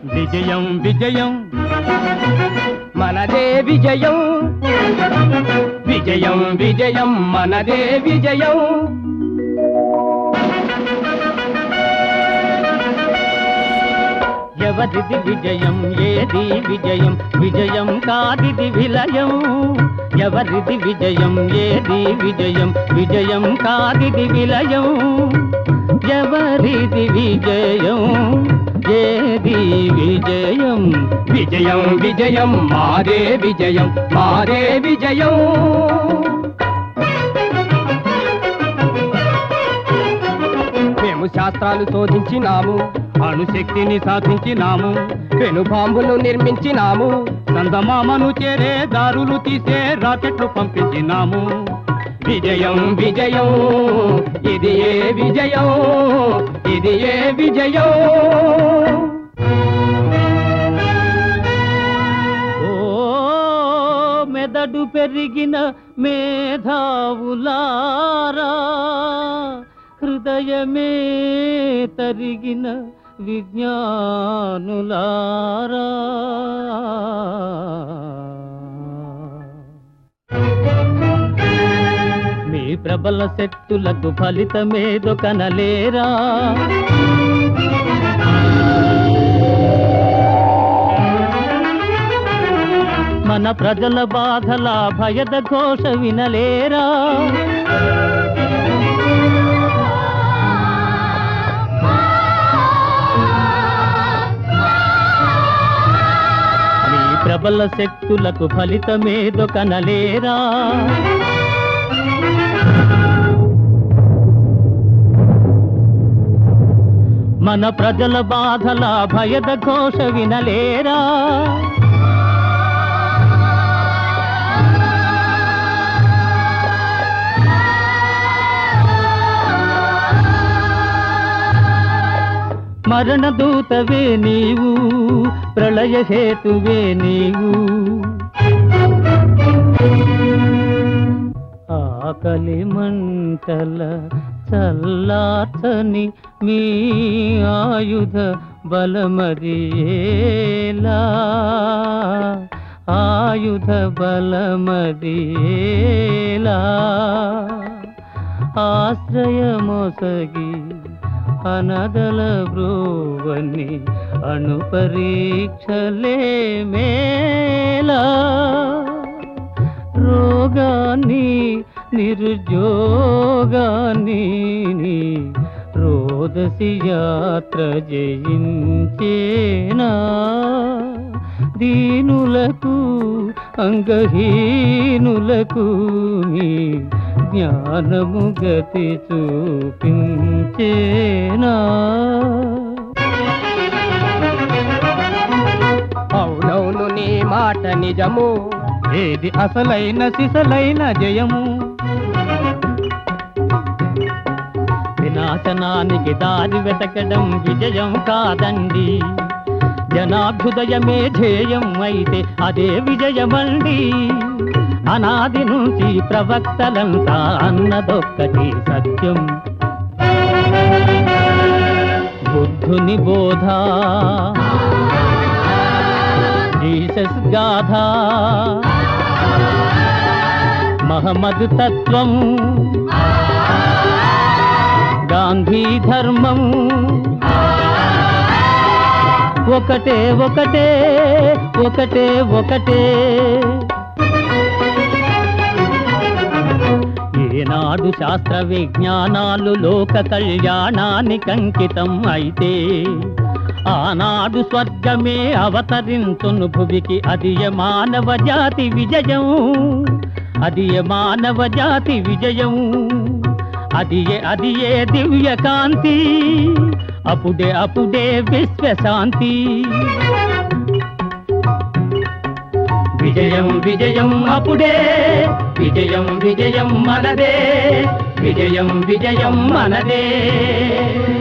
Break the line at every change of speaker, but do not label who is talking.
విజయం విజయం మనదే విజయం, విజయం విజయం మనదే విజయం. ఎవరిది విజయం ఏది విజయం, విజయం కాదిది విలయం. ఎవరిది విజయం ఏది విజయం, విజయం కాదిది విలయం. ఎవరిది విజయం ఏది విజయం, విజయం విజయం మాదే విజయం, మాదే విజయం. మేము శాస్త్రాలు శోధించినాము, అణుశక్తిని సాధించినాము, పెనుబాంబులు నిర్మించినాము, చందమామను చేరే దారులు తీసే రాకెట్లు పంపించినాము. విజయం విజయం ఇది ఏ విజయం, ఇది ఏ విజయం. ఓ మెదడు పెరిగిన మేధావులారా, హృదయమే తరిగిన విజ్ఞానులారా, మీ ప్రబల శక్తులకు ఫలితమేదో కనలేరా. మన ప్రజల బాధల భయద ఘోష వినలేరా. మీ ప్రబల శక్తులకు ఫలితమేదో కనలేరా. మన ప్రజల బాధల భయద ఘోష వినలేరా. మరణ దూతవే నీవు, ప్రళయ హేతువే నీవు. ఆకలి మంటల చల్లార్చని మీ ఆయుధ బలమదియేలా, ఆయుధ బలమదియేలా. ఆశ్రయమొసగి అనదల బ్రోవని అణు పరీక్షలే మేలా. రోగాన్ని నిరుద్యోగాన్ని రోదసి యాత్ర జయించేనా. దీనులకు అంగహీనులకు నీ జ్ఞానము గతి చూపించేనా. అవునవును నీ మాట నిజము, ఏది అసలైన సిసలైన జయము. వినాశనానికి దారి వెతకడం విజయం కాదండి, జనాభ్యుదయమే ధ్యేయం అయితే అదే విజయమండి. అనాది నుంచి ప్రవక్తలంతా అన్నదొక్కటి సత్యం. బుద్ధుని బోధ, జీసస్ గాథ, మహమ్మద్ తత్వం, గాంధీ ధర్మం ఒకటే ఒకటే ఒకటే ఒకటే. ఏనాడు శాస్త్ర విజ్ఞానాలు లోక కళ్యాణానికి అంకితం అయితే ఆనాడు స్వర్గమే అవతరించును భువికి. అది మానవ జాతి విజయం, అది మానవ జాతి విజయం. అది ఏ దివ్య కాంతి, అప్పుడే అప్పుడే విశ్వశాంతి. విజయం విజయం అప్పుడే, విజయం విజయం మనదే, విజయం విజయం మనదే.